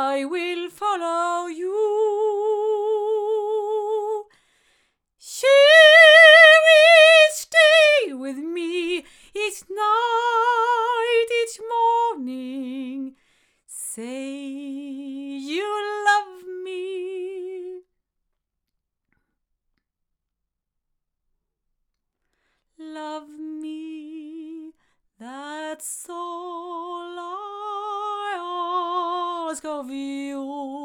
I will follow you. She will stay with me each night, each morning. Say you love me. Love me, that's all I ask of you.